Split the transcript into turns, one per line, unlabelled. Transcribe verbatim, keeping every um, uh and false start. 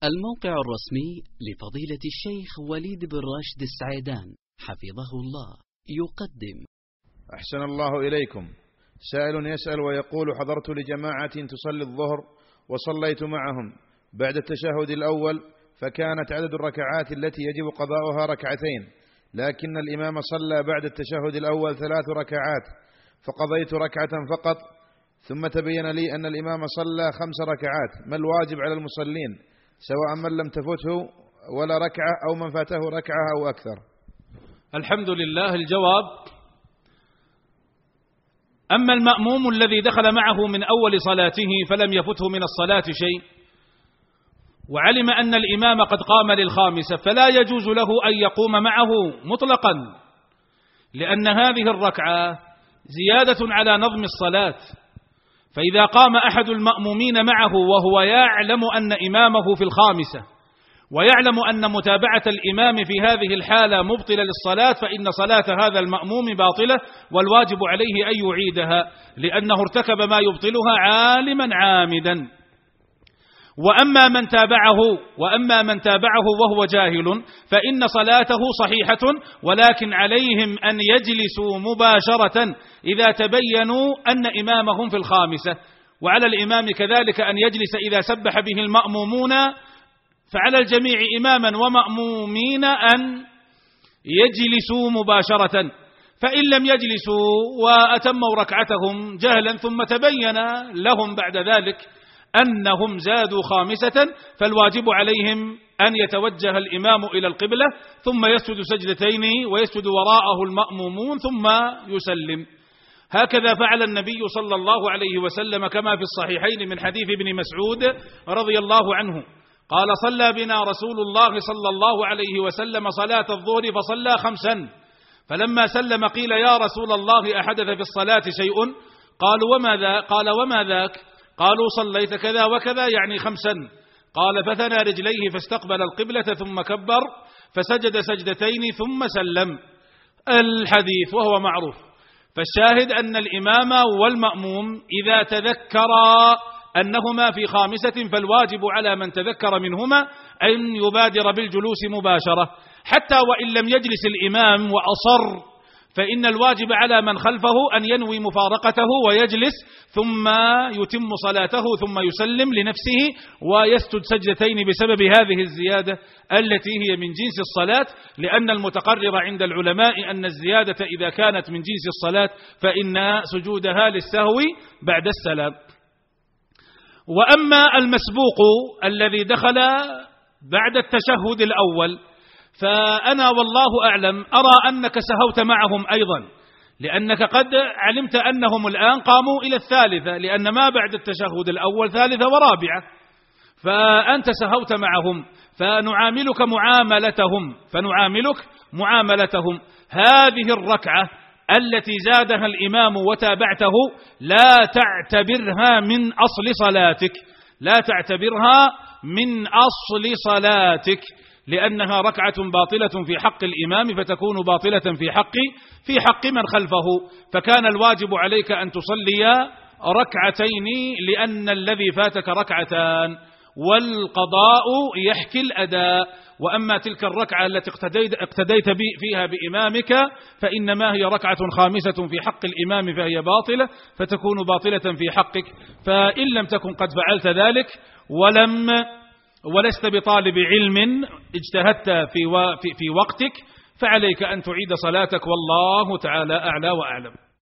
الموقع الرسمي لفضيلة الشيخ وليد بن راشد السعيدان حفظه الله يقدم.
أحسن الله إليكم. سائل يسأل ويقول: حضرت لجماعة تصلي الظهر وصليت معهم بعد التشهد الأول، فكانت عدد الركعات التي يجب قضاؤها ركعتين، لكن الإمام صلى بعد التشهد الأول ثلاث ركعات، فقضيت ركعة فقط، ثم تبين لي أن الإمام صلى خمس ركعات. ما الواجب على المصلين سواء من لم تفته ولا ركعة أو من فاته ركعة أو أكثر؟
الحمد لله. الجواب: أما المأموم الذي دخل معه من أول صلاته فلم يفته من الصلاة شيء، وعلم أن الإمام قد قام للخامسة، فلا يجوز له أن يقوم معه مطلقا، لأن هذه الركعة زيادة على نظم الصلاة. فإذا قام أحد المأمومين معه وهو يعلم أن إمامه في الخامسة ويعلم أن متابعة الإمام في هذه الحالة مبطلة للصلاة، فإن صلاة هذا المأموم باطلة، والواجب عليه أن يعيدها، لأنه ارتكب ما يبطلها عالما عامدا. وأما من تابعه وأما من تابعه وهو جاهل فإن صلاته صحيحة، ولكن عليهم أن يجلسوا مباشرة إذا تبينوا أن إمامهم في الخامسة، وعلى الإمام كذلك أن يجلس إذا سبح به المأمومون، فعلى الجميع إماما ومأمومين أن يجلسوا مباشرة. فإن لم يجلسوا وأتموا ركعتهم جهلا ثم تبين لهم بعد ذلك أنهم زادوا خامسة، فالواجب عليهم أن يتوجه الإمام إلى القبلة ثم يسجد سجدتين ويسجد وراءه المأمومون ثم يسلم. هكذا فعل النبي صلى الله عليه وسلم كما في الصحيحين من حديث ابن مسعود رضي الله عنه قال: صلى بنا رسول الله صلى الله عليه وسلم صلاة الظهر فصلى خمسا، فلما سلم قيل: يا رسول الله أحدث في الصلاة شيء؟ قالوا: وما ذا؟ قال: وما ذاك؟ قالوا: صليت كذا وكذا، يعني خمسا. قال: فثنى رجليه فاستقبل القبلة ثم كبر فسجد سجدتين ثم سلم. الحديث وهو معروف. فالشاهد أن الإمام والمأموم إذا تذكرا أنهما في خامسة فالواجب على من تذكر منهما أن يبادر بالجلوس مباشرة، حتى وإن لم يجلس الإمام وأصر، فإن الواجب على من خلفه أن ينوي مفارقته ويجلس ثم يتم صلاته ثم يسلم لنفسه ويسجد سجدتين بسبب هذه الزيادة التي هي من جنس الصلاة، لأن المتقرر عند العلماء أن الزيادة إذا كانت من جنس الصلاة فإن سجودها للسهو بعد السلام. وأما المسبوق الذي دخل بعد التشهد الأول، فأنا والله أعلم أرى أنك سهوت معهم أيضا، لأنك قد علمت أنهم الآن قاموا إلى الثالثة، لأن ما بعد التشهد الأول ثالثة ورابعة، فأنت سهوت معهم، فنعاملك معاملتهم فنعاملك معاملتهم هذه الركعة التي زادها الإمام وتابعته لا تعتبرها من أصل صلاتك لا تعتبرها من أصل صلاتك لأنها ركعة باطلة في حق الإمام، فتكون باطلة في حق في حق من خلفه. فكان الواجب عليك أن تصلي ركعتين، لأن الذي فاتك ركعتان، والقضاء يحكي الأداء. وأما تلك الركعة التي اقتديت, اقتديت فيها بإمامك فإنما هي ركعة خامسة في حق الإمام فهي باطلة، فتكون باطلة في حقك. فإن لم تكن قد فعلت ذلك ولم ولست بطالب علم اجتهدت في, في, في وقتك، فعليك أن تعيد صلاتك، والله تعالى أعلى وأعلم.